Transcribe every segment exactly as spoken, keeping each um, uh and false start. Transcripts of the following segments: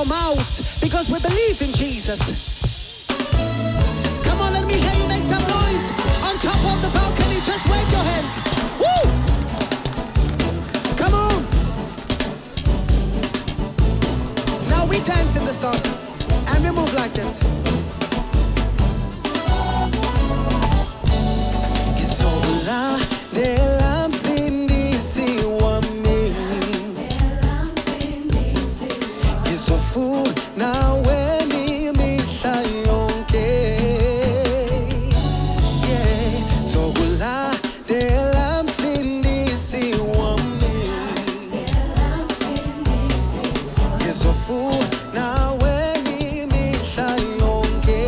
our mouths because we believe in Jesus. Come on, let me hear you make some noise on top of the balcony. Just wave your hands. Woo! Come on. Now we dance in the song and we move like this. Kisola dela msindisi wami, kisofu nawe ni misa yonke. Yeah, sola dela msindisi wami, kisofu nawe ni misa yonke.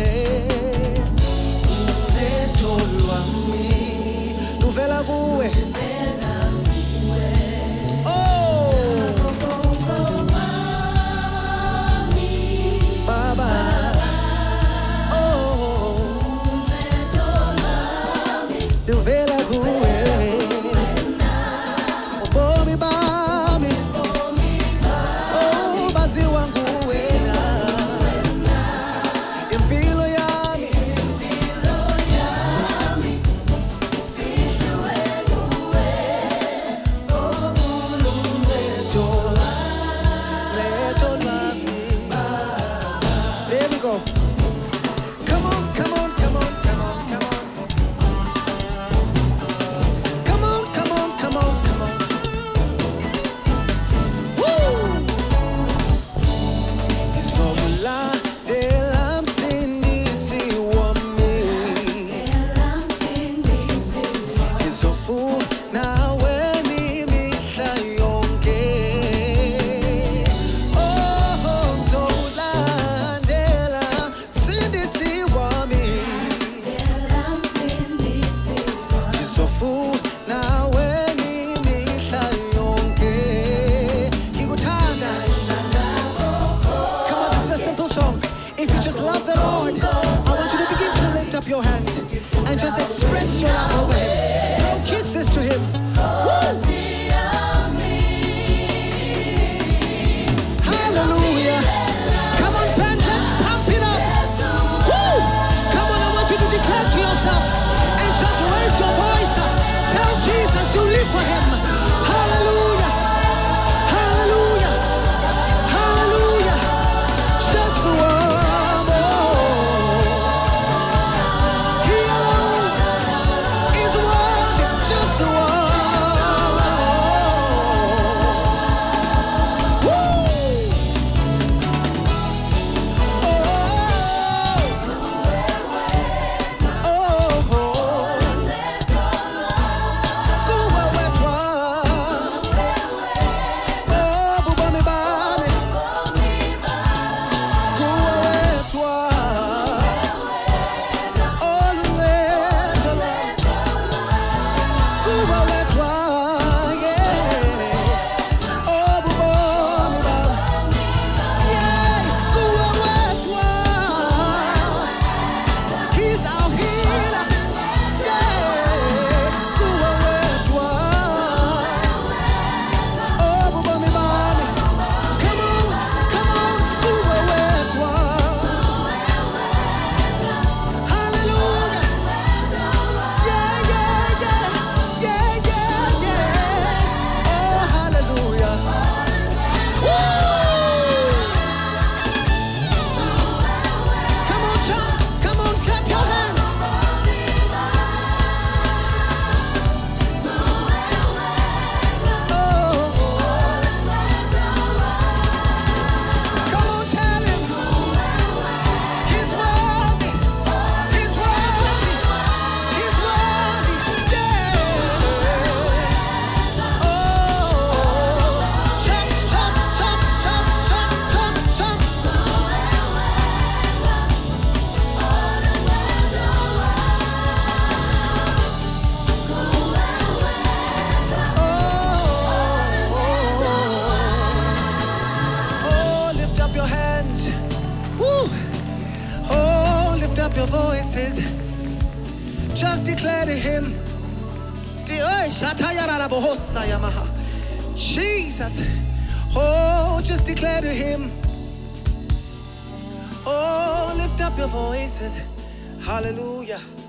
Tetolwa Nuvela kuwe. Oh, Baba. Oh, Nuvela kuwe. Bomi bami. Oh, bazi wangu wena. Impilo yami. There we go. Come on, come on, come on, come on, come on. Come on, come on, come on, come on. Woo! Isola dela msindisi wami, isofu nawe ni mihla yonke. Oh, Zola dela msindisi wami, isofu nawe ni mihla yonke. Ikuthanda. Come on, this is a simple song. If you just love the Lord, I want you to begin to lift up your hands and just express your love over Him. Blow kisses to Him. Woo! Hallelujah. Come on, band, let's pump it up. Woo! Come on, I want you to declare to yourself and just raise your voice up. Tell Jesus you live for Him. Hallelujah. Hallelujah. Hallelujah. Just one more. He alone is worthy. Just one. Woo! Oh, oh, oh. Kuwa wetwa. Oh, bubami bami. Kuwa wetwa. Oh, lunetwa. Kuwa wetwa. Yeah. Oh, bubami bami. Yeah. Kuwa wetwa. He's our healer. Yeah. Kuwa wetwa. Oh, bubami bami. Come on, come on. Kuwa wetwa. Hallelujah. Yeah, yeah, yeah. Yeah, yeah, yeah. Oh, hallelujah. Woo! Come on, jump. Come on, clap your hands. Oh, come on, tell Him. He's worthy. He's worthy. He's worthy. Yeah. Oh, jump, jump, jump, jump, jump, jump, jump. Oh, lift up your hands. Woo. Oh, lift up your voices. Just declare to Him. Di- Oi, shatayararabohosa yamaha. Jesus. Oh, just declare to Him. Oh, lift up your voices. Hallelujah.